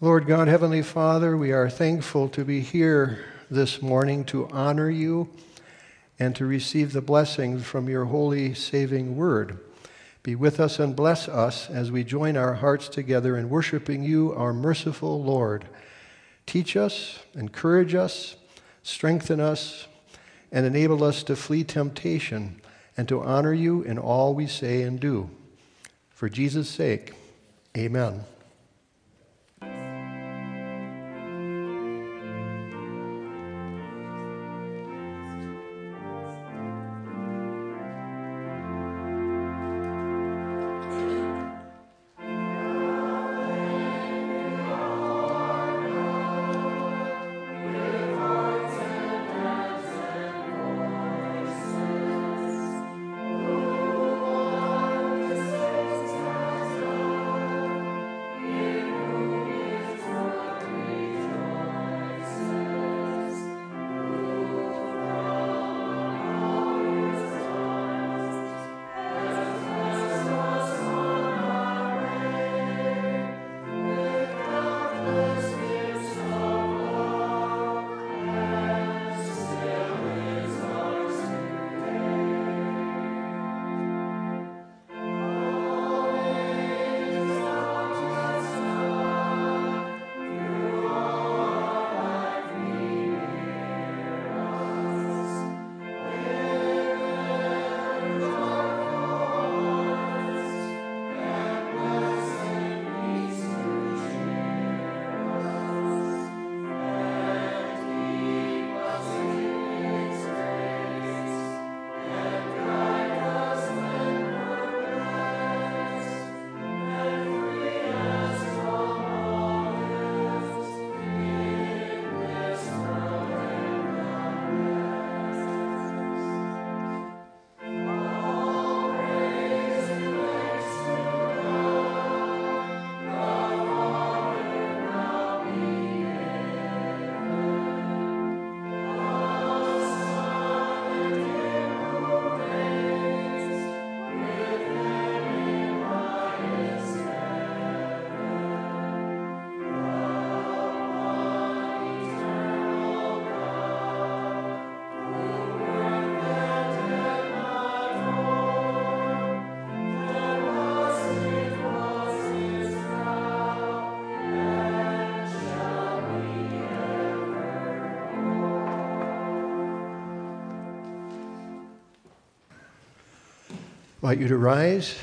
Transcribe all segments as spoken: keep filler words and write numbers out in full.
Lord God, Heavenly Father, we are thankful to be here this morning to honor you and to receive the blessings from your holy, saving word. Be with us and bless us as we join our hearts together in worshiping you, our merciful Lord. Teach us, encourage us, strengthen us, and enable us to flee temptation and to honor you in all we say and do. For Jesus' sake, amen. I invite you to rise.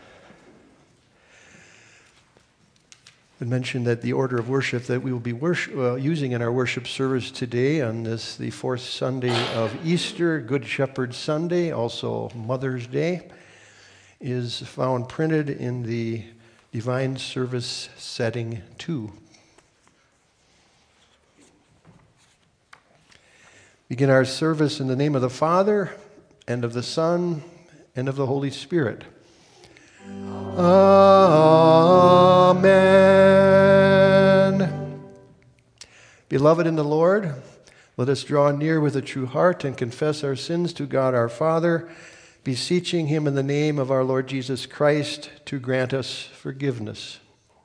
I mentioned that the order of worship that we will be worship, uh, using in our worship service today on this, the fourth Sunday of Easter, Good Shepherd Sunday, also Mother's Day, is found printed in the Divine Service Setting two. Begin our service in the name of the Father, and of the Son, and of the Holy Spirit. Amen. Beloved in the Lord, let us draw near with a true heart and confess our sins to God our Father, beseeching him in the name of our Lord Jesus Christ to grant us forgiveness.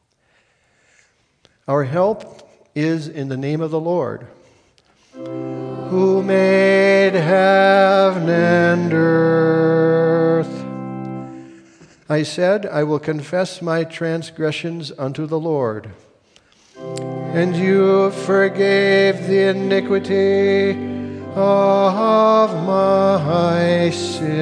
Our help is in the name of the Lord, who made heaven and earth. I said, I will confess my transgressions unto the Lord, and you forgave the iniquity of my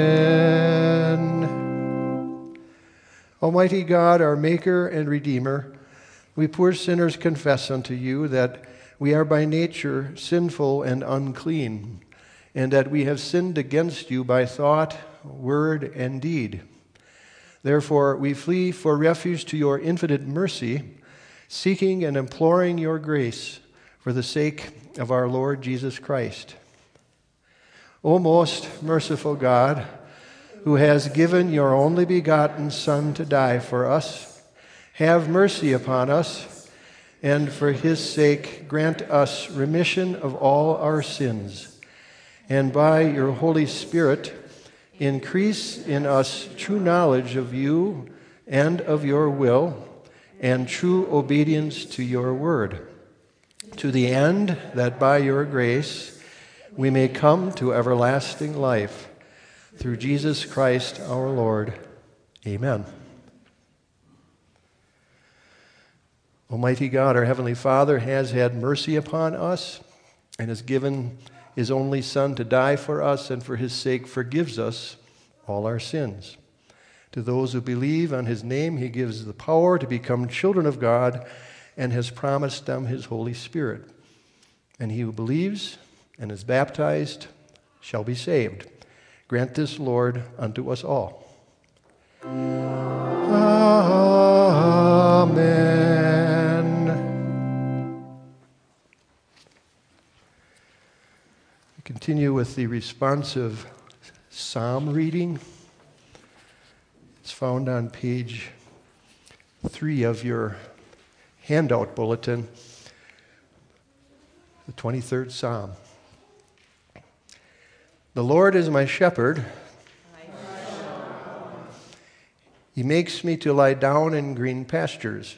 sin. Almighty God, our Maker and Redeemer, we poor sinners confess unto you that we are by nature sinful and unclean, and that we have sinned against you by thought, word, and deed. Therefore, we flee for refuge to your infinite mercy, seeking and imploring your grace for the sake of our Lord Jesus Christ. O most merciful God, who has given your only begotten Son to die for us, have mercy upon us, and for his sake grant us remission of all our sins, and by your Holy Spirit increase in us true knowledge of you and of your will, and true obedience to your word, to the end that by your grace we may come to everlasting life. Through Jesus Christ our Lord. Amen. Almighty God, our Heavenly Father, has had mercy upon us and has given his only Son to die for us, and for his sake forgives us all our sins. To those who believe on his name, he gives the power to become children of God and has promised them his Holy Spirit. And he who believes and is baptized shall be saved. Grant this, Lord, unto us all. Amen. We continue with the responsive psalm reading. It's found on page three of your handout bulletin, the twenty-third Psalm. The Lord is my shepherd. He makes me to lie down in green pastures.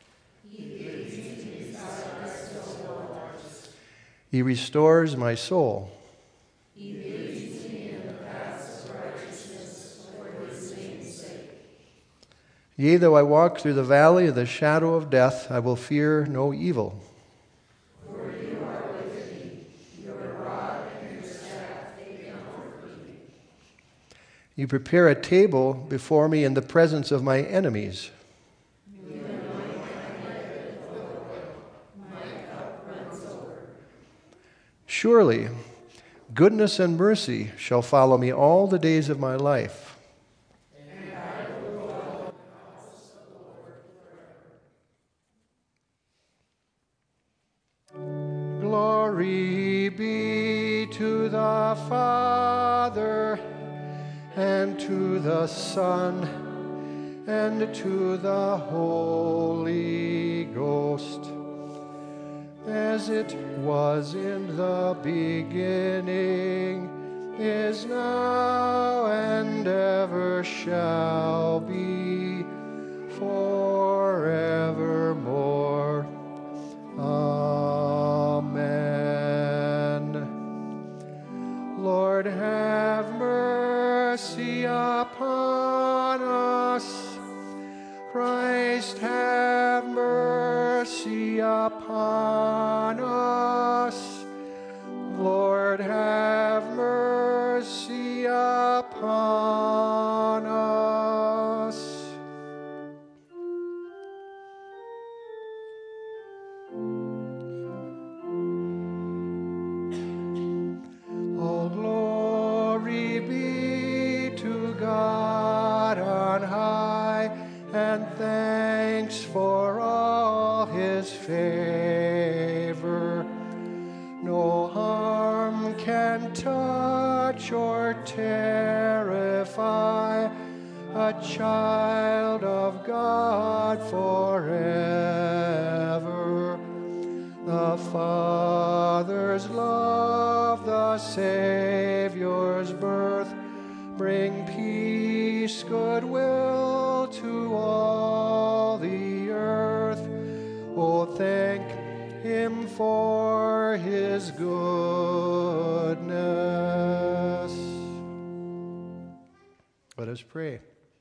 He restores my soul. He leads me in the paths of righteousness for his name's sake. Yea, though I walk through the valley of the shadow of death, I will fear no evil. For you are with me. Your rod and your staff, they comfort me. You prepare a table before me in the presence of my enemies. You anoint my head with oil. My cup runs over. Surely, goodness and mercy shall follow me all the days of my life. And I will dwell in the house of the Lord forever. Glory be to the Father, and to the Son, and to the Holy Ghost, as it was in the beginning, is now, and ever shall be, forevermore. Amen. Lord, have mercy upon us. Christ, have mercy upon us. Lord, have mercy upon us. All glory be to God on high, and thanks for all his favor. No harm can touch or terrify a child of God forever. The Father's love, the Savior's birth, bring peace, goodwill to all the earth. Oh, thank him for his goodness. Let us pray.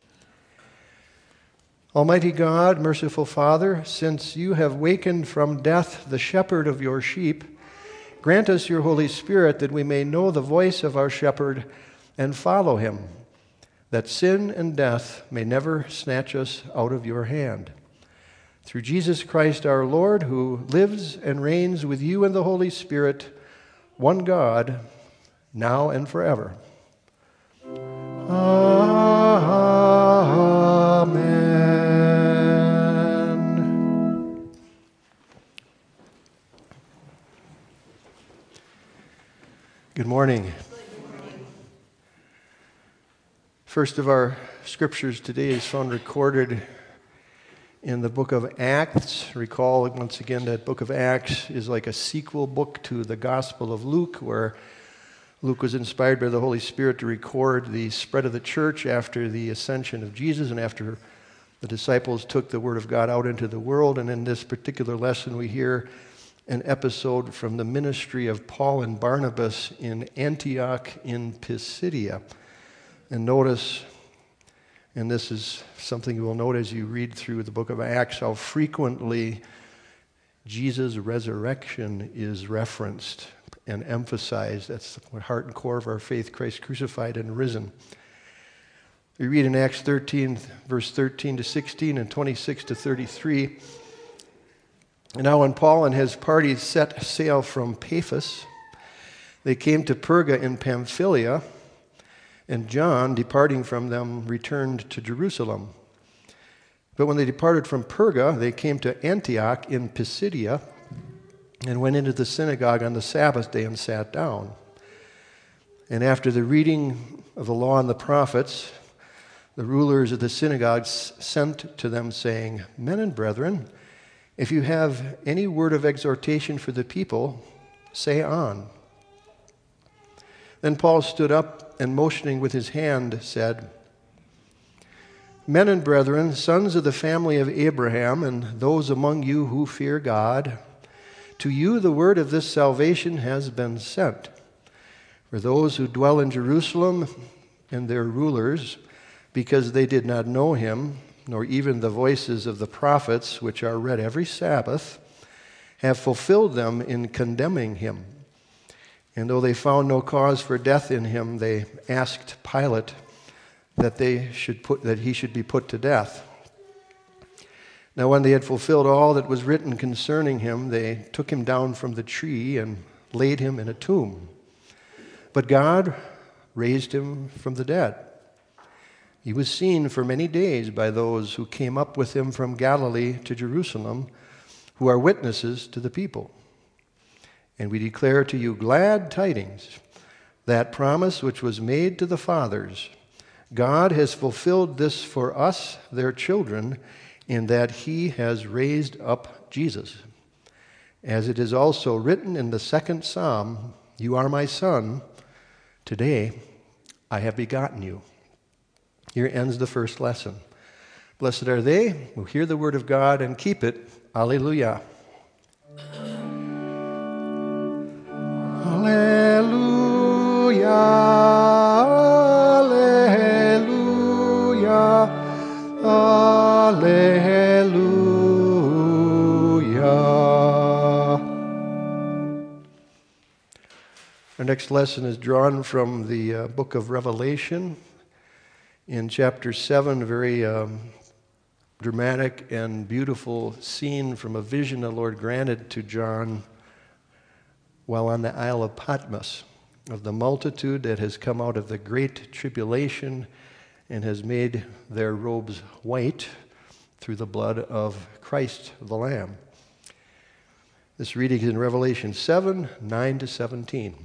Almighty God, merciful Father, since you have wakened from death the shepherd of your sheep, grant us your Holy Spirit that we may know the voice of our shepherd and follow him, that sin and death may never snatch us out of your hand. Through Jesus Christ our Lord, who lives and reigns with you in the Holy Spirit, one God, now and forever. Amen. Good morning. First of our scriptures today is found recorded in the book of Acts. Recall once again that book of Acts is like a sequel book to the Gospel of Luke, where Luke was inspired by the Holy Spirit to record the spread of the church after the ascension of Jesus and after The disciples took the Word of God out into the world, and in this particular lesson we hear an episode from the ministry of Paul and Barnabas in Antioch in Pisidia. And notice, and this is something you will note as you read through the book of Acts, how frequently Jesus' resurrection is referenced and emphasized. That's the heart and core of our faith, Christ crucified and risen. We read in Acts thirteen, verse thirteen to sixteen and twenty-six to thirty-three. And now when Paul and his party set sail from Paphos, they came to Perga in Pamphylia, and John, departing from them, returned to Jerusalem. But when they departed from Perga, they came to Antioch in Pisidia, and went into the synagogue on the Sabbath day and sat down. And after the reading of the law and the prophets, the rulers of the synagogues sent to them, saying, Men and brethren, if you have any word of exhortation for the people, say on. Then Paul stood up and motioning with his hand said, Men and brethren, sons of the family of Abraham, and those among you who fear God, to you the word of this salvation has been sent. For those who dwell in Jerusalem and their rulers, because they did not know him, nor even the voices of the prophets, which are read every Sabbath, have fulfilled them in condemning him. And though they found no cause for death in him, they asked Pilate that they should put that he should be put to death. Now when they had fulfilled all that was written concerning him, they took him down from the tree and laid him in a tomb. But God raised him from the dead. He was seen for many days by those who came up with him from Galilee to Jerusalem, who are witnesses to the people. And we declare to you glad tidings, that promise which was made to the fathers. God has fulfilled this for us, their children, in that he has raised up Jesus. As it is also written in the second psalm, You are my son, today I have begotten you. Here ends the first lesson. Blessed are they who hear the word of God and keep it. Alleluia. Alleluia. Alleluia. Alleluia. Our next lesson is drawn from the uh, book of Revelation. In chapter seven, a very um, dramatic and beautiful scene from a vision the Lord granted to John while on the Isle of Patmos, of the multitude that has come out of the great tribulation and has made their robes white through the blood of Christ the Lamb. This reading is in Revelation seven, nine to seventeen.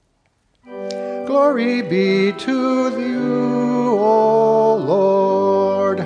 Glory be to you, O Lord.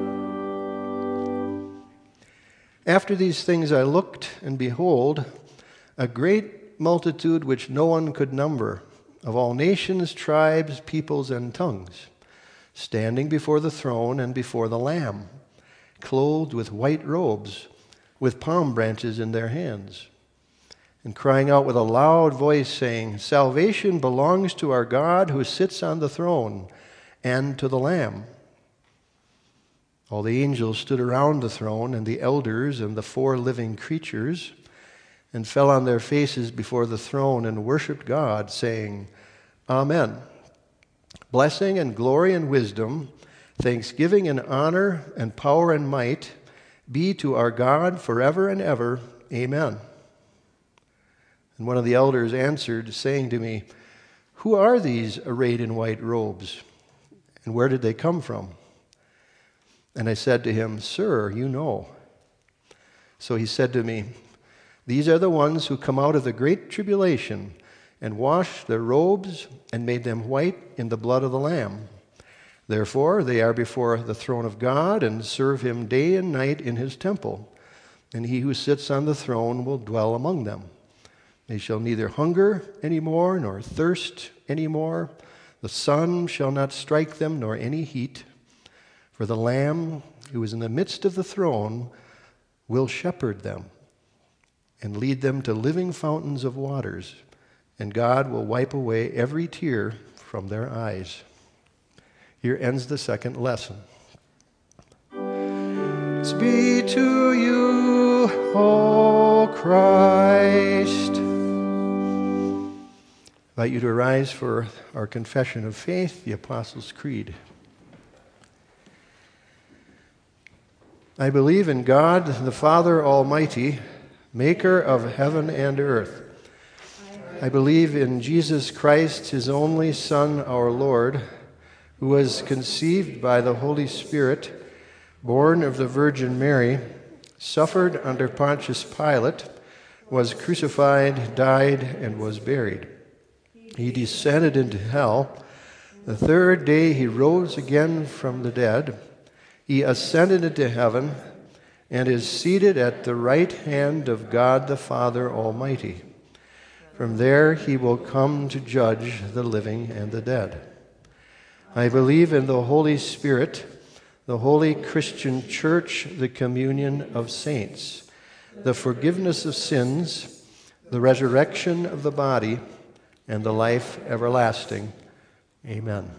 After these things I looked, and behold, a great multitude which no one could number, of all nations, tribes, peoples, and tongues, standing before the throne and before the Lamb, clothed with white robes, with palm branches in their hands, and crying out with a loud voice, saying, Salvation belongs to our God who sits on the throne, and to the Lamb. All the angels stood around the throne, and the elders and the four living creatures, and fell on their faces before the throne and worshipped God, saying, Amen. Blessing and glory and wisdom, thanksgiving and honor and power and might be to our God forever and ever. Amen. And one of the elders answered, saying to me, Who are these arrayed in white robes? And where did they come from? And I said to him, Sir, you know. So he said to me, These are the ones who come out of the great tribulation and washed their robes and made them white in the blood of the Lamb. Therefore they are before the throne of God and serve him day and night in his temple. And he who sits on the throne will dwell among them. They shall neither hunger any more, nor thirst any more. The sun shall not strike them, nor any heat. For the Lamb who is in the midst of the throne, will shepherd them and lead them to living fountains of waters, and God will wipe away every tear from their eyes. Here ends the second lesson. Thanks be to you, O Christ. I invite you to rise for our confession of faith, the Apostles' Creed. I believe in God, the Father Almighty, maker of heaven and earth. I believe in Jesus Christ, his only Son, our Lord, who was conceived by the Holy Spirit, born of the Virgin Mary, suffered under Pontius Pilate, was crucified, died, and was buried. He descended into hell. The third day he rose again from the dead. He ascended into heaven and is seated at the right hand of God the Father Almighty. From there he will come to judge the living and the dead. I believe in the Holy Spirit, the holy Christian Church, the communion of saints, the forgiveness of sins, the resurrection of the body, and the life everlasting. Amen.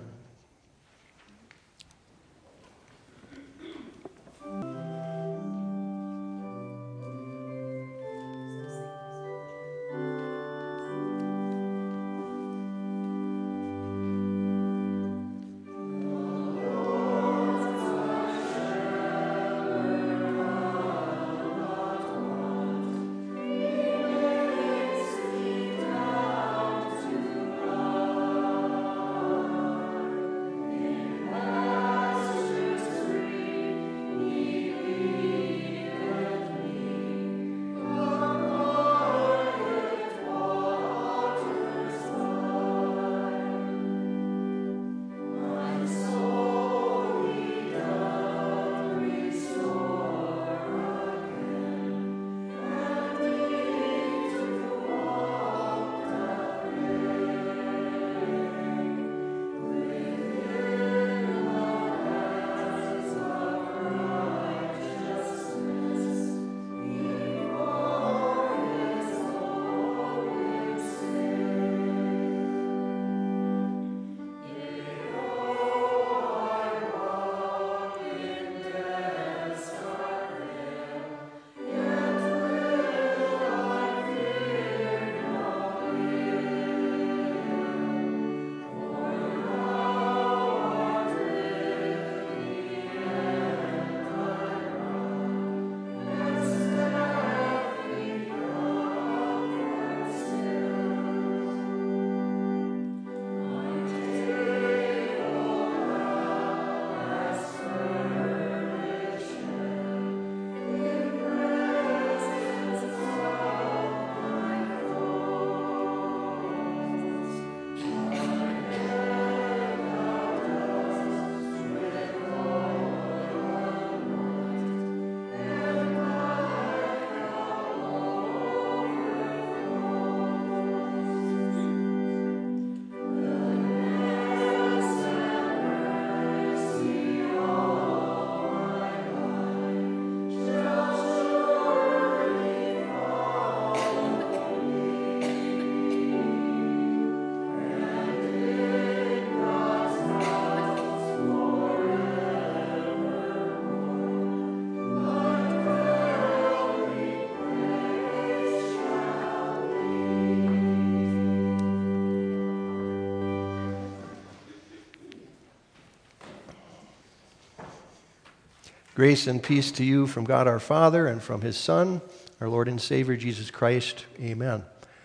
Grace and peace to you from God our Father and from his Son, our Lord and Savior, Jesus Christ. Amen.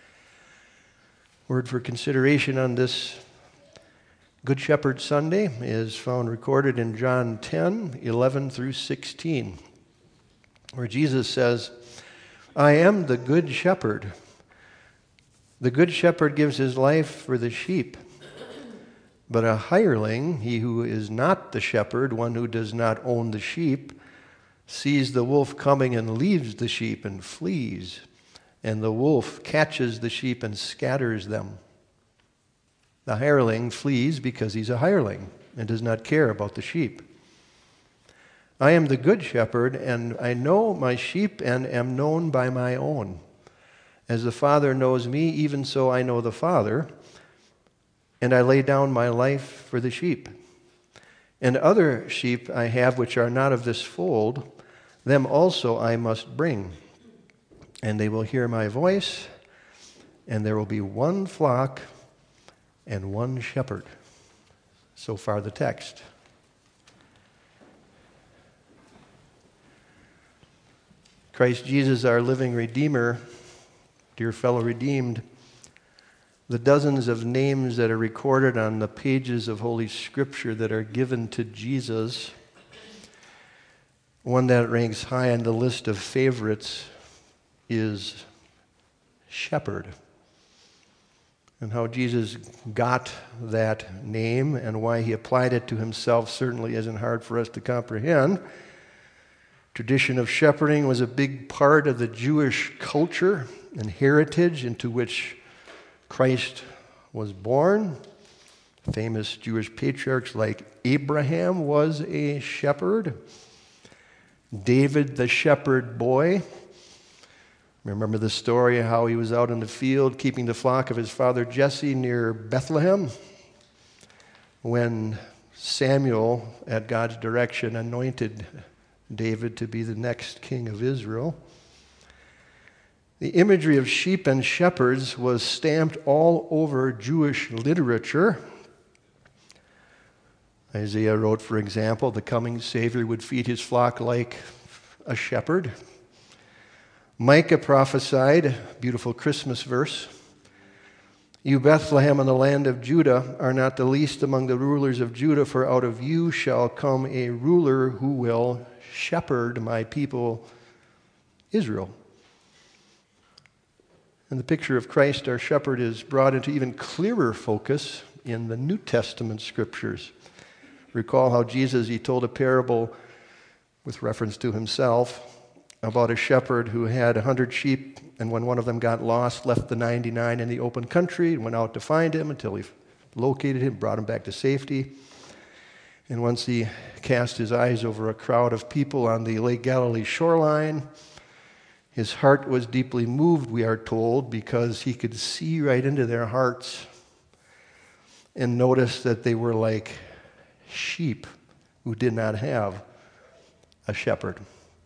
Word for consideration on this Good Shepherd Sunday is found recorded in John ten, eleven through sixteen, where Jesus says, I am the good shepherd. The good shepherd gives his life for the sheep. But a hireling, he who is not the shepherd, one who does not own the sheep, sees the wolf coming and leaves the sheep and flees. And the wolf catches the sheep and scatters them. The hireling flees because he's a hireling and does not care about the sheep. I am the good shepherd, and I know my sheep and am known by my own. As the Father knows me, even so I know the Father, and I lay down my life for the sheep. And other sheep I have which are not of this fold, them also I must bring. And they will hear my voice, and there will be one flock and one shepherd. So far the text. Christ Jesus, our living Redeemer, dear fellow redeemed, the dozens of names that are recorded on the pages of Holy Scripture that are given to Jesus, one that ranks high on the list of favorites is shepherd. And how Jesus got that name and why he applied it to himself certainly isn't hard for us to comprehend. Tradition of shepherding was a big part of the Jewish culture and heritage into which Christ was born. Famous Jewish patriarchs like Abraham was a shepherd. David, the shepherd boy. Remember the story of how he was out in the field keeping the flock of his father Jesse near Bethlehem when Samuel, at God's direction, anointed David to be the next king of Israel. The imagery of sheep and shepherds was stamped all over Jewish literature. Isaiah wrote, for example, the coming Savior would feed his flock like a shepherd. Micah prophesied, beautiful Christmas verse, "You, Bethlehem, in the land of Judah, are not the least among the rulers of Judah, for out of you shall come a ruler who will shepherd my people Israel." And the picture of Christ, our shepherd, is brought into even clearer focus in the New Testament scriptures. Recall how Jesus, he told a parable with reference to himself about a shepherd who had a hundred sheep, and when one of them got lost, left the ninety-nine in the open country and went out to find him until he located him, brought him back to safety. And once he cast his eyes over a crowd of people on the Lake Galilee shoreline, his heart was deeply moved, we are told, because he could see right into their hearts and notice that they were like sheep who did not have a shepherd.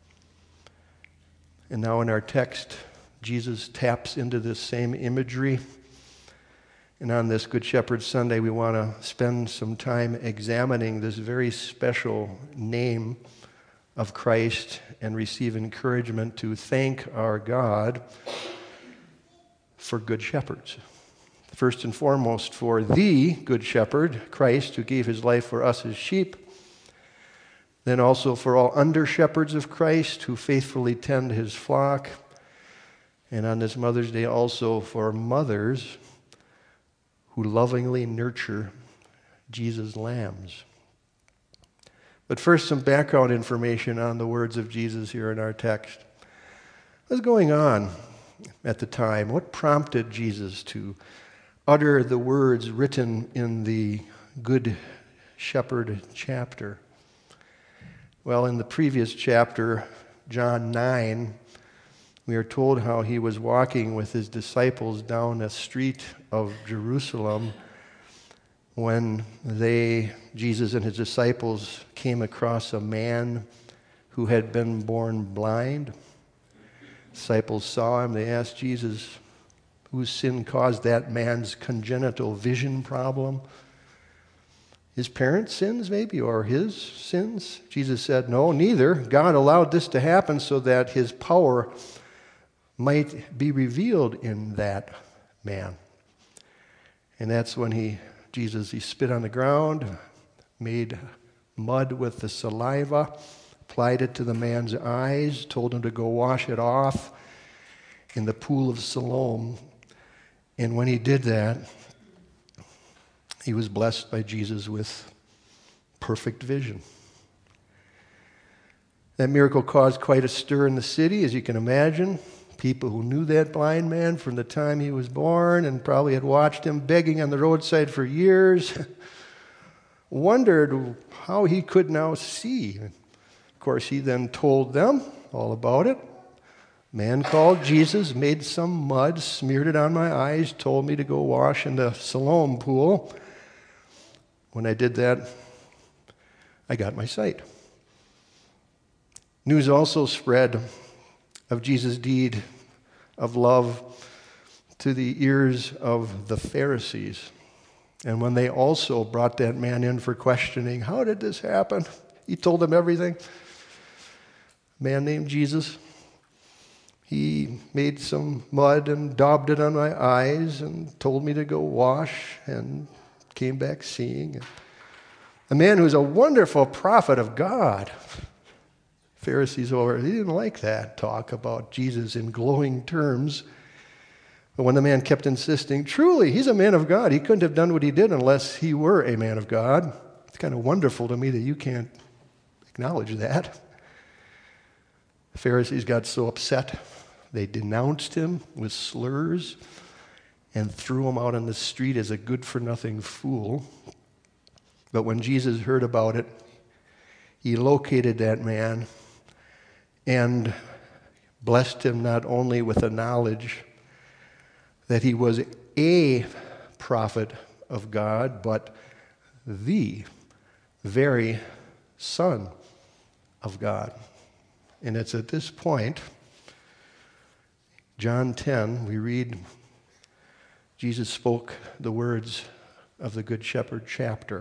And now in our text, Jesus taps into this same imagery. And on this Good Shepherd Sunday, we want to spend some time examining this very special name of Christ and receive encouragement to thank our God for good shepherds. First and foremost, for the Good Shepherd, Christ, who gave his life for us as sheep. Then also for all under-shepherds of Christ who faithfully tend his flock. And on this Mother's Day also for mothers who lovingly nurture Jesus' lambs. But first, some background information on the words of Jesus here in our text. What was going on at the time? What prompted Jesus to utter the words written in the Good Shepherd chapter? Well, in the previous chapter, John nine, we are told how he was walking with his disciples down a street of Jerusalem when they, Jesus and his disciples, came across a man who had been born blind. Disciples saw him. They asked Jesus, whose sin caused that man's congenital vision problem? His parents' sins, maybe, or his sins? Jesus said, no, neither. God allowed this to happen so that his power might be revealed in that man. And that's when he, Jesus, he spit on the ground, made mud with the saliva, applied it to the man's eyes, told him to go wash it off in the pool of Siloam. And when he did that, he was blessed by Jesus with perfect vision. That miracle caused quite a stir in the city, as you can imagine. People who knew that blind man from the time he was born and probably had watched him begging on the roadside for years wondered how he could now see. Of course, he then told them all about it. Man called Jesus, made some mud, smeared it on my eyes, told me to go wash in the Siloam pool. When I did that, I got my sight. News also spread of Jesus' deed of love to the ears of the Pharisees. And when they also brought that man in for questioning, how did this happen? He told them everything. A man named Jesus. He made some mud and daubed it on my eyes and told me to go wash and came back seeing. A man who's a wonderful prophet of God. Pharisees over, they didn't like that talk about Jesus in glowing terms. But when the man kept insisting, truly, he's a man of God. He couldn't have done what he did unless he were a man of God. It's kind of wonderful to me that you can't acknowledge that. The Pharisees got so upset. They denounced him with slurs and threw him out on the street as a good-for-nothing fool. But when Jesus heard about it, he located that man and blessed him not only with the knowledge that he was a prophet of God, but the very Son of God. And it's at this point, John ten, we read, Jesus spoke the words of the Good Shepherd chapter.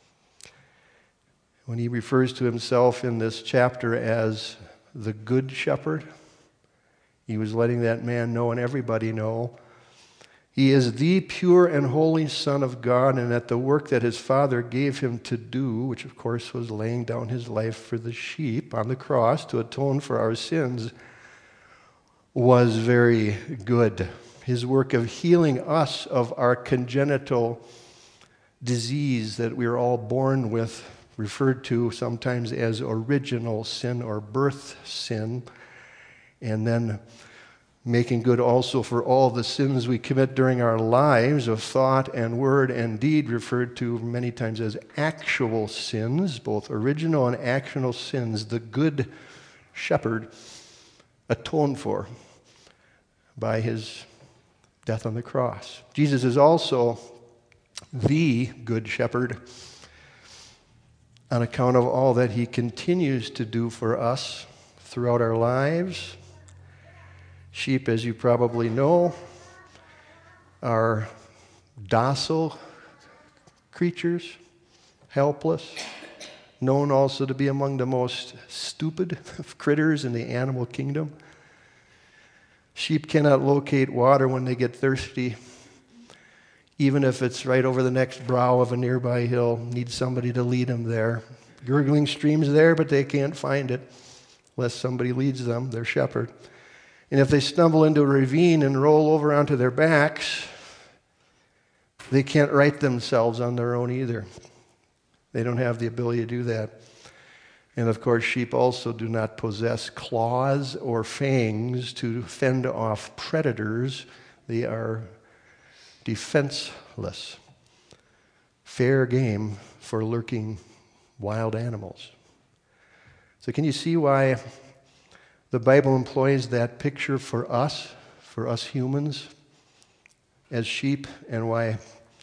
When he refers to himself in this chapter as the Good Shepherd, he was letting that man know and everybody know he is the pure and holy Son of God, and that the work that his Father gave him to do, which of course was laying down his life for the sheep on the cross to atone for our sins, was very good. His work of healing us of our congenital disease that we are all born with, referred to sometimes as original sin or birth sin, and then making good also for all the sins we commit during our lives of thought and word and deed, referred to many times as actual sins, both original and actual sins. The Good Shepherd atoned for by his death on the cross. Jesus is also the Good Shepherd on account of all that he continues to do for us throughout our lives. Sheep, as you probably know, are docile creatures, helpless, known also to be among the most stupid of critters in the animal kingdom. Sheep cannot locate water when they get thirsty, even if it's right over the next brow of a nearby hill. Need somebody to lead them there. Gurgling streams there, but they can't find it unless somebody leads them, their shepherd. And if they stumble into a ravine and roll over onto their backs, they can't right themselves on their own either. They don't have the ability to do that. And of course, sheep also do not possess claws or fangs to fend off predators. They are defenseless. Fair game for lurking wild animals. So can you see why the Bible employs that picture for us, for us humans, as sheep, and why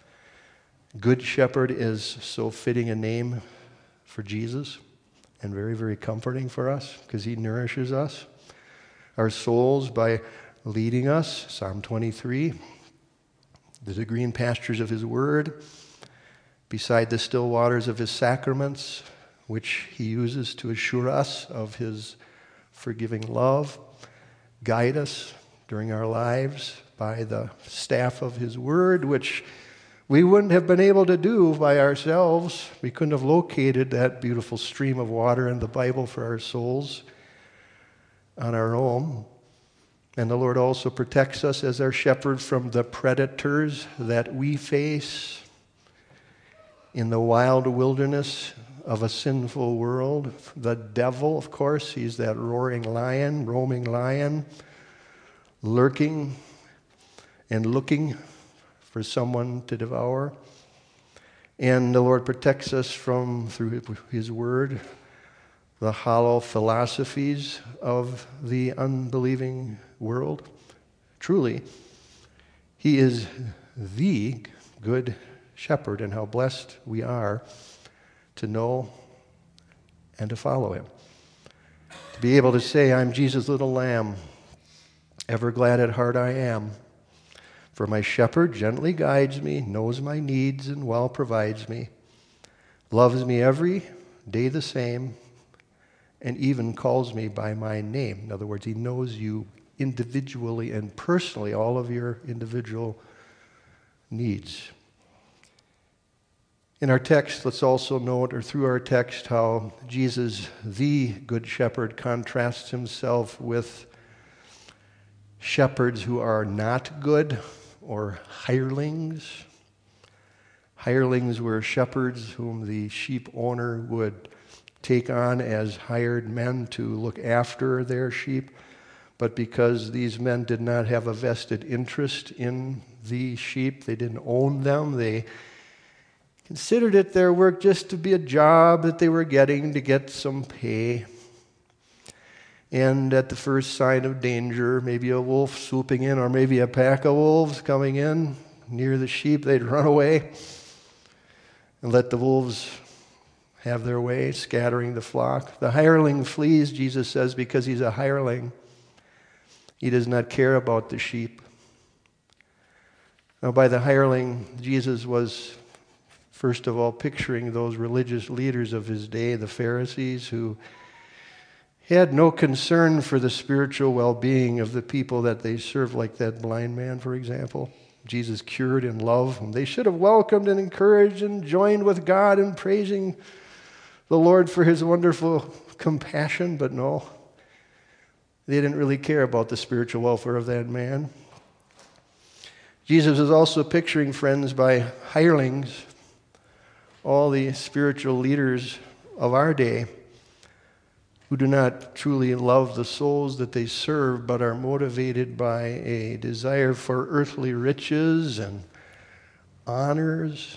Good Shepherd is so fitting a name for Jesus and very, very comforting for us because he nourishes us, our souls, by leading us, Psalm twenty-three, to the green pastures of his word, beside the still waters of his sacraments, which he uses to assure us of his forgiving love, guide us during our lives by the staff of his word, which we wouldn't have been able to do by ourselves. We couldn't have located that beautiful stream of water in the Bible for our souls on our own. And the Lord also protects us as our shepherd from the predators that we face in the wild wilderness of a sinful world. The devil, of course, he's that roaring lion, roaming lion, lurking and looking for someone to devour. And the Lord protects us from, through his word, the hollow philosophies of the unbelieving world. Truly, he is the good shepherd, and how blessed we are to know and to follow him. To be able to say, I'm Jesus' little lamb, ever glad at heart I am. For my shepherd gently guides me, knows my needs, and well provides me, loves me every day the same, and even calls me by my name. In other words, he knows you individually and personally, all of your individual needs. In our text, let's also note, or through our text, how Jesus, the Good Shepherd, contrasts himself with shepherds who are not good, or hirelings. Hirelings were shepherds whom the sheep owner would take on as hired men to look after their sheep. But because these men did not have a vested interest in the sheep, they didn't own them, they considered it their work just to be a job that they were getting to get some pay. And at the first sign of danger, maybe a wolf swooping in or maybe a pack of wolves coming in near the sheep, they'd run away and let the wolves have their way, scattering the flock. The hireling flees, Jesus says, because he's a hireling. He does not care about the sheep. Now, by the hireling, Jesus was, first of all, picturing those religious leaders of his day, the Pharisees, who had no concern for the spiritual well-being of the people that they served, like that blind man, for example. Jesus cured in love, whom they should have welcomed and encouraged and joined with God in praising the Lord for his wonderful compassion, but no, they didn't really care about the spiritual welfare of that man. Jesus is also picturing, friends, by hirelings, all the spiritual leaders of our day who do not truly love the souls that they serve, but are motivated by a desire for earthly riches and honors.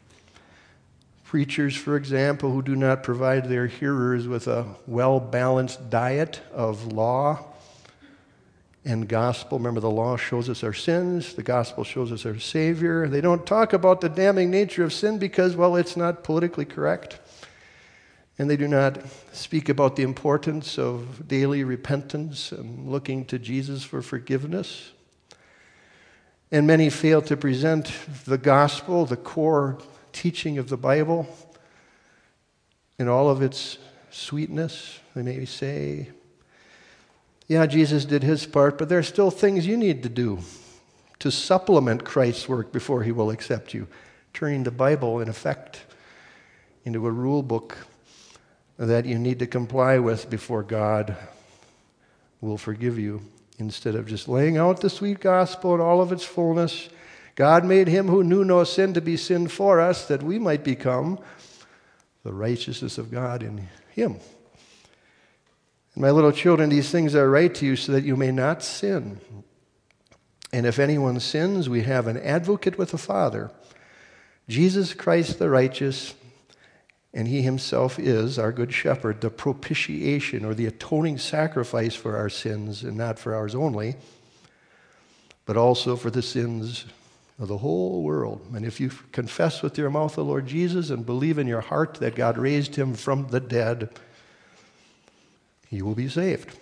Preachers, for example, who do not provide their hearers with a well-balanced diet of law and gospel. Remember, the law shows us our sins. The gospel shows us our Savior. They don't talk about the damning nature of sin because, well, it's not politically correct. And they do not speak about the importance of daily repentance and looking to Jesus for forgiveness. And many fail to present the gospel, the core teaching of the Bible, in all of its sweetness. They may say, yeah, Jesus did his part, but there are still things you need to do to supplement Christ's work before he will accept you. Turning the Bible, in effect, into a rule book that you need to comply with before God will forgive you, instead of just laying out the sweet gospel in all of its fullness. God made him who knew no sin to be sin for us, that we might become the righteousness of God in him. And my little children, these things I write to you so that you may not sin. And if anyone sins, we have an advocate with the Father, Jesus Christ the righteous, and he himself is our good shepherd, the propitiation or the atoning sacrifice for our sins, and not for ours only, but also for the sins of the whole world. And if you confess with your mouth the Lord Jesus and believe in your heart that God raised him from the dead, you will be saved.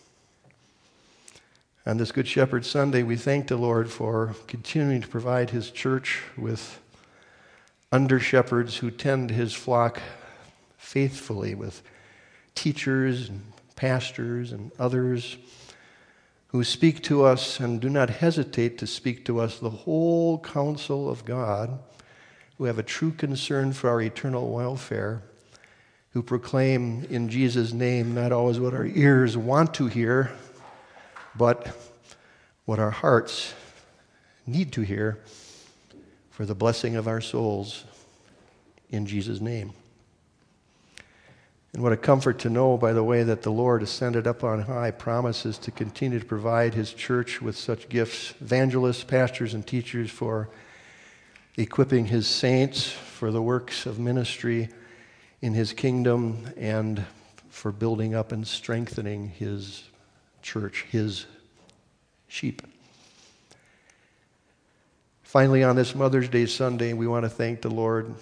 On this Good Shepherd Sunday, we thank the Lord for continuing to provide his church with under-shepherds who tend his flock faithfully, with teachers and pastors and others who speak to us and do not hesitate to speak to us the whole counsel of God, who have a true concern for our eternal welfare, who proclaim in Jesus' name not always what our ears want to hear, but what our hearts need to hear for the blessing of our souls in Jesus' name. And what a comfort to know, by the way, that the Lord ascended up on high promises to continue to provide his church with such gifts, evangelists, pastors, and teachers, for equipping his saints for the works of ministry in his kingdom, and for building up and strengthening his church, his sheep. Finally, on this Mother's Day Sunday, we want to thank the Lord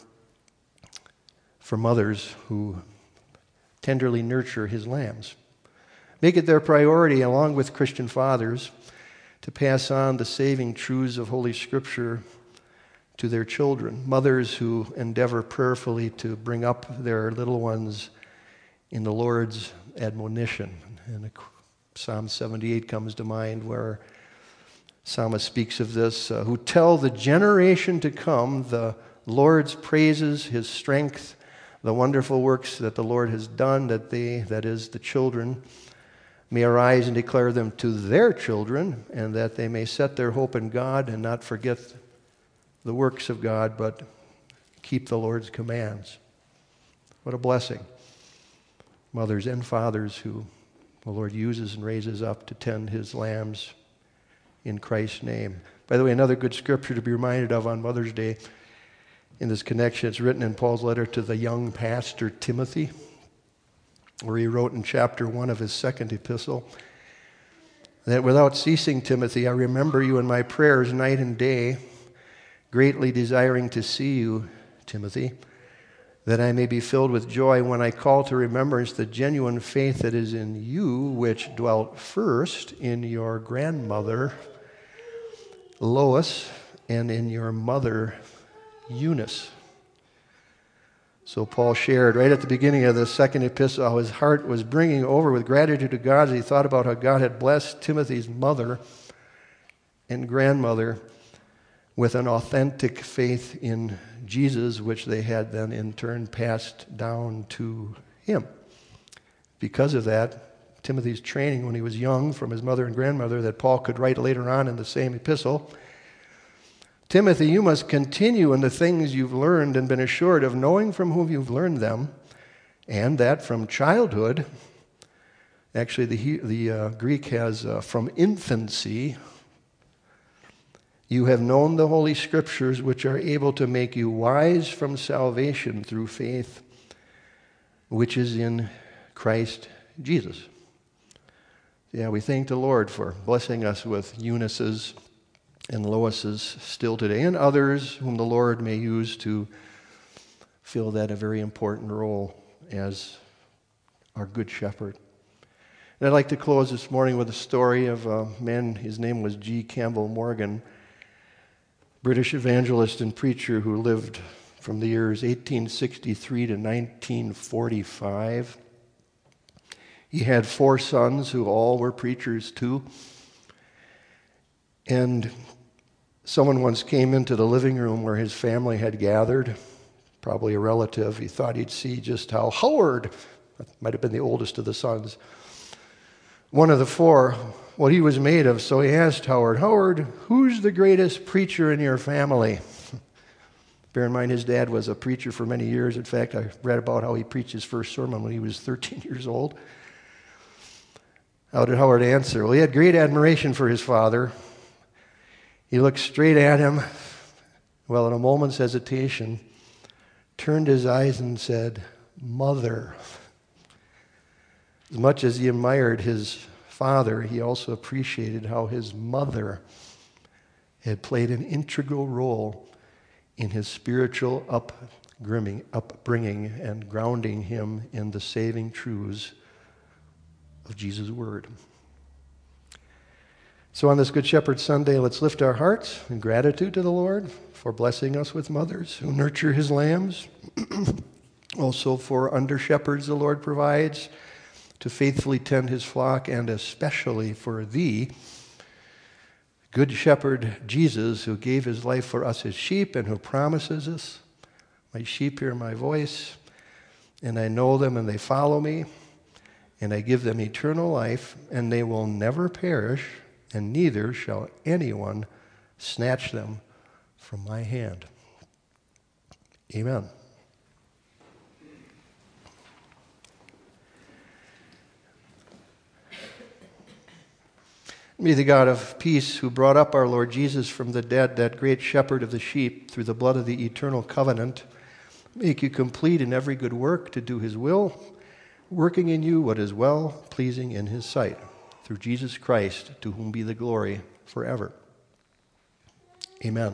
for mothers who tenderly nurture his lambs. Make it their priority, along with Christian fathers, to pass on the saving truths of Holy Scripture to their children. Mothers who endeavor prayerfully to bring up their little ones in the Lord's admonition. And Psalm seventy-eight comes to mind, where psalmist speaks of this, uh, who tell the generation to come the Lord's praises, his strength, the wonderful works that the Lord has done, that they, that is, the children, may arise and declare them to their children, and that they may set their hope in God and not forget the works of God, but keep the Lord's commands. What a blessing. Mothers and fathers who the Lord uses and raises up to tend his lambs in Christ's name. By the way, another good scripture to be reminded of on Mother's Day in this connection, it's written in Paul's letter to the young pastor Timothy, where he wrote in chapter one of his second epistle, that without ceasing, Timothy, I remember you in my prayers night and day, greatly desiring to see you, Timothy, that I may be filled with joy when I call to remembrance the genuine faith that is in you, which dwelt first in your grandmother, Lois, and in your mother, Eunice. So Paul shared right at the beginning of the second epistle how his heart was bringing over with gratitude to God as he thought about how God had blessed Timothy's mother and grandmother with an authentic faith in Jesus, which they had then in turn passed down to him. Because of that, Timothy's training when he was young from his mother and grandmother that Paul could write later on in the same epistle, Timothy, you must continue in the things you've learned and been assured of, knowing from whom you've learned them, and that from childhood, actually the, the uh, Greek has uh, from infancy, you have known the Holy Scriptures, which are able to make you wise from salvation through faith, which is in Christ Jesus. Yeah, we thank the Lord for blessing us with Eunice's and Lois's still today, and others whom the Lord may use to fill that a very important role as our good shepherd. And I'd like to close this morning with a story of a man, his name was G. Campbell Morgan, British evangelist and preacher who lived from the years eighteen sixty-three to nineteen forty-five. He had four sons who all were preachers too. And someone once came into the living room where his family had gathered, probably a relative. He thought he'd see just how Howard, might have been the oldest of the sons, one of the four, what he was made of. So he asked Howard, Howard, who's the greatest preacher in your family? Bear in mind, his dad was a preacher for many years. In fact, I read about how he preached his first sermon when he was thirteen years old. How did Howard answer? Well, he had great admiration for his father. He looked straight at him, well, in a moment's hesitation, turned his eyes and said, Mother. As much as he admired his father, he also appreciated how his mother had played an integral role in his spiritual upbringing, upbringing and grounding him in the saving truths of Jesus' Word. So on this Good Shepherd Sunday, let's lift our hearts in gratitude to the Lord for blessing us with mothers who nurture his lambs, also for under-shepherds the Lord provides to faithfully tend his flock, and especially for thee, Good Shepherd Jesus, who gave his life for us as sheep and who promises us, my sheep hear my voice, and I know them and they follow me, and I give them eternal life, and they will never perish, and neither shall anyone snatch them from my hand. Amen. May the God of peace, who brought up our Lord Jesus from the dead, that great shepherd of the sheep, through the blood of the eternal covenant, make you complete in every good work to do his will, working in you what is well pleasing in his sight, through Jesus Christ, to whom be the glory forever. Amen.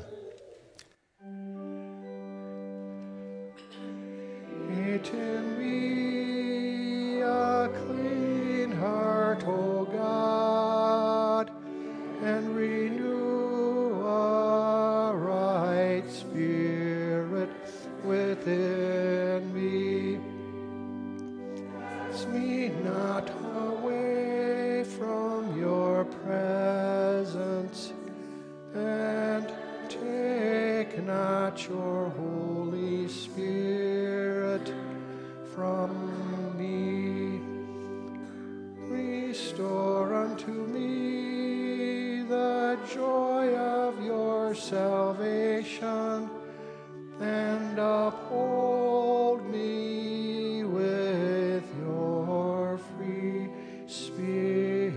Create in me a clean heart, O God, and renew a right spirit within me. Cast me not away from your presence, and take not your Holy Spirit from me. Restore unto me the joy of your salvation, and uphold me with your free spirit.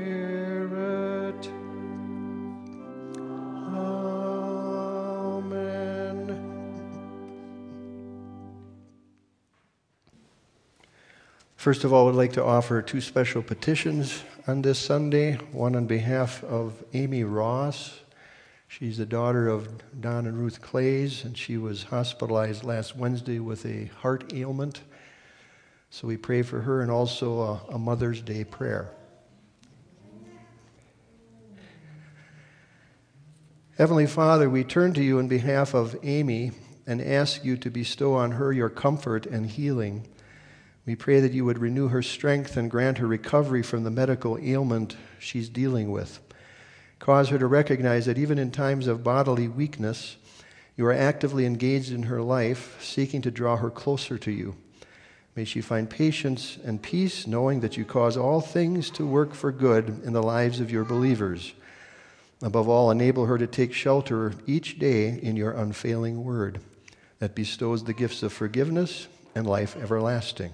First of all, I would like to offer two special petitions on this Sunday, one on behalf of Amy Ross. She's the daughter of Don and Ruth Clays, and she was hospitalized last Wednesday with a heart ailment. So we pray for her, and also a, a Mother's Day prayer. Heavenly Father, we turn to you on behalf of Amy and ask you to bestow on her your comfort and healing. We pray that you would renew her strength and grant her recovery from the medical ailment she's dealing with. Cause her to recognize that even in times of bodily weakness, you are actively engaged in her life, seeking to draw her closer to you. May she find patience and peace, knowing that you cause all things to work for good in the lives of your believers. Above all, enable her to take shelter each day in your unfailing word that bestows the gifts of forgiveness and life everlasting.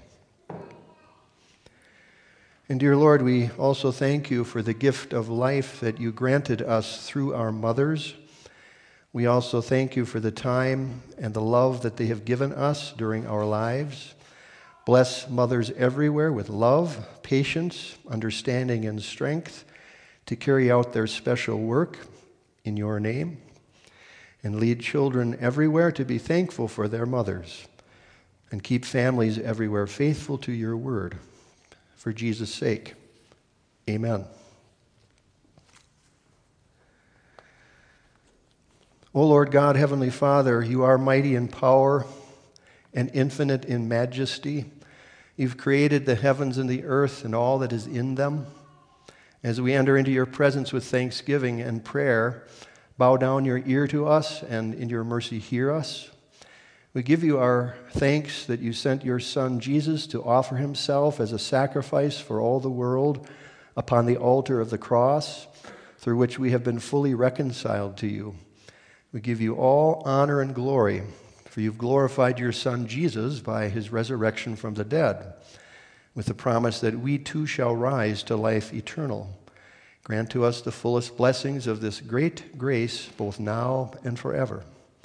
And dear Lord, we also thank you for the gift of life that you granted us through our mothers. We also thank you for the time and the love that they have given us during our lives. Bless mothers everywhere with love, patience, understanding, and strength to carry out their special work in your name. And lead children everywhere to be thankful for their mothers. And keep families everywhere faithful to your word. For Jesus' sake, amen. O Lord God, Heavenly Father, you are mighty in power and infinite in majesty. You've created the heavens and the earth and all that is in them. As we enter into your presence with thanksgiving and prayer, bow down your ear to us and in your mercy hear us. We give you our thanks that you sent your Son Jesus to offer himself as a sacrifice for all the world upon the altar of the cross, through which we have been fully reconciled to you. We give you all honor and glory, for you've glorified your Son Jesus by his resurrection from the dead, with the promise that we too shall rise to life eternal. Grant to us the fullest blessings of this great grace, both now and forever.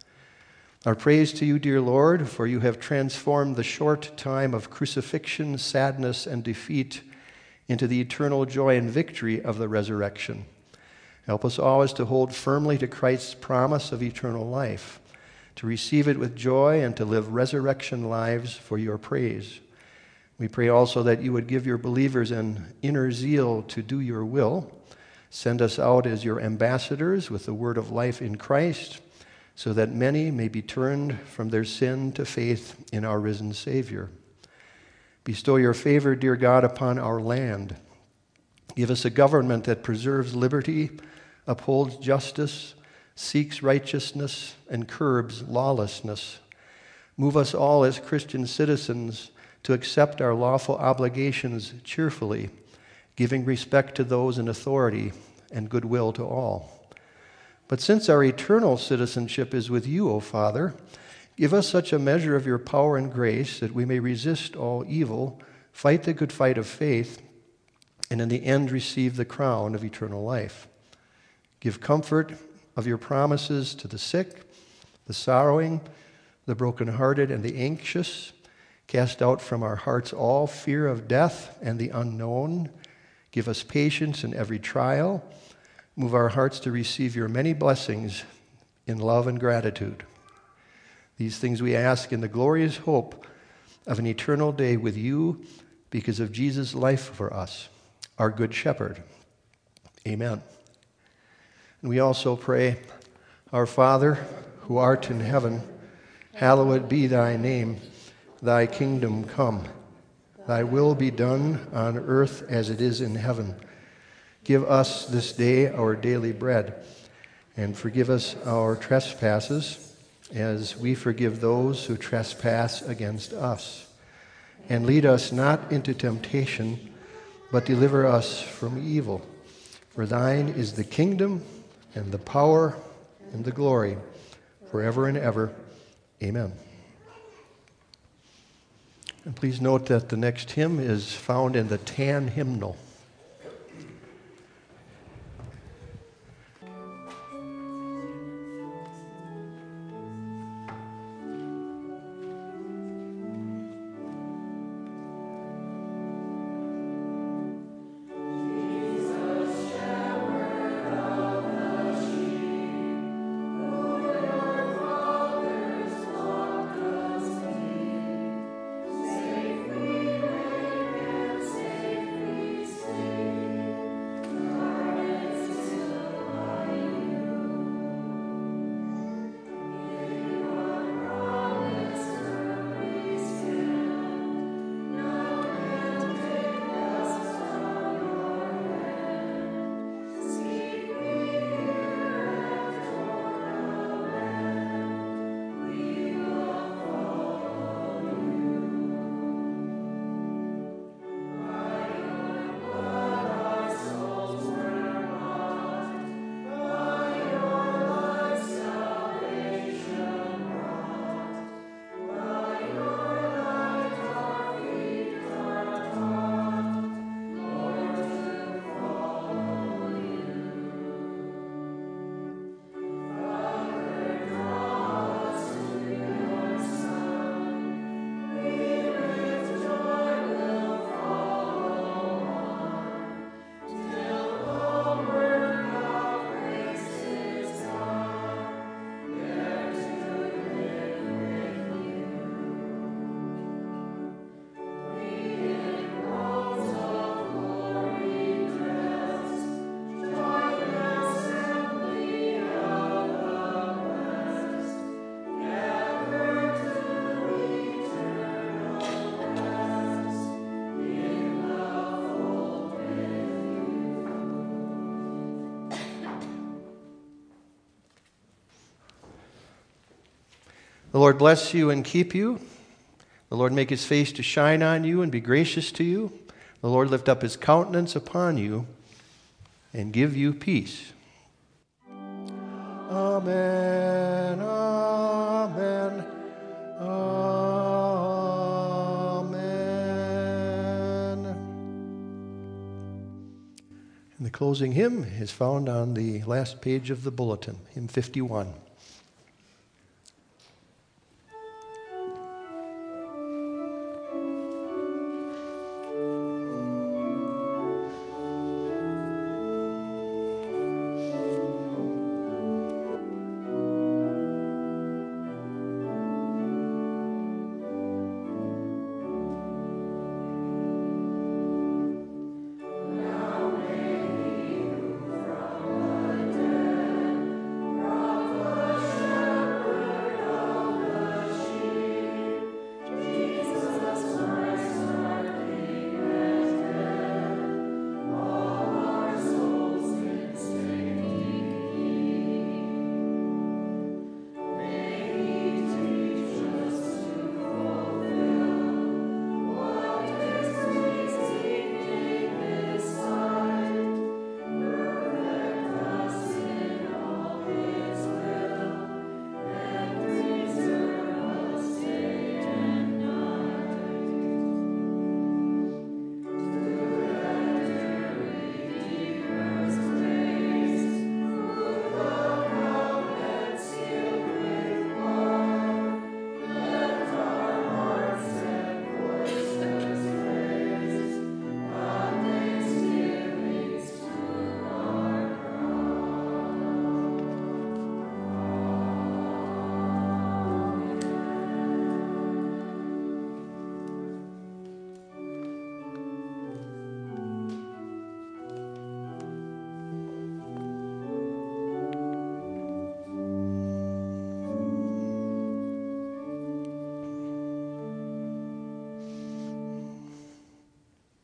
Our praise to you, dear Lord, for you have transformed the short time of crucifixion, sadness, and defeat into the eternal joy and victory of the resurrection. Help us always to hold firmly to Christ's promise of eternal life, to receive it with joy, and to live resurrection lives for your praise. We pray also that you would give your believers an inner zeal to do your will. Send us out as your ambassadors with the word of life in Christ, so that many may be turned from their sin to faith in our risen Savior. Bestow your favor, dear God, upon our land. Give us a government that preserves liberty, upholds justice, seeks righteousness, and curbs lawlessness. Move us all as Christian citizens to accept our lawful obligations cheerfully, giving respect to those in authority and goodwill to all. But since our eternal citizenship is with you, O Father, give us such a measure of your power and grace that we may resist all evil, fight the good fight of faith, and in the end receive the crown of eternal life. Give comfort of your promises to the sick, the sorrowing, the brokenhearted, and the anxious. Cast out from our hearts all fear of death and the unknown. Give us patience in every trial. Move our hearts to receive your many blessings in love and gratitude. These things we ask in the glorious hope of an eternal day with you because of Jesus' life for us, our good shepherd. Amen. And we also pray, Our Father, who art in heaven, hallowed be thy name. Thy kingdom come. Thy will be done on earth as it is in heaven. Give us this day our daily bread, and forgive us our trespasses, as we forgive those who trespass against us. And lead us not into temptation, but deliver us from evil. For thine is the kingdom, and the power, and the glory, forever and ever. Amen. And please note that the next hymn is found in the Tan hymnal. The Lord bless you and keep you. The Lord make his face to shine on you and be gracious to you. The Lord lift up his countenance upon you and give you peace. Amen, amen, amen. And the closing hymn is found on the last page of the bulletin, hymn fifty-one.